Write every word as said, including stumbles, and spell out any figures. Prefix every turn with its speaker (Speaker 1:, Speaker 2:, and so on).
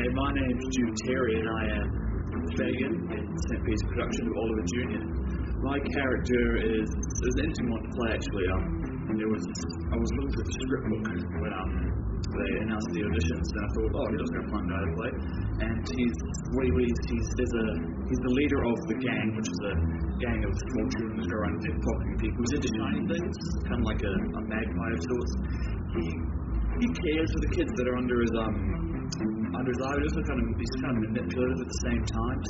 Speaker 1: my name's Jude Terry, and I am Fagin in Saint Peter's production of Oliver Junior My character is, is an interesting one to play, actually. Um, and there was, I was looking at the script book when um, they announced the auditions, and I thought, oh, he looks like a fun guy to play. And he's, what he is, he's, there's a, he's the leader of the gang, which is a gang of fortunes that go around pickpocketing people. He's into shiny things, kind of like a, a magpie of sorts. He, he cares for the kids that are under his, um, under his eye, but also kind of, he's kind of manipulative at the same time.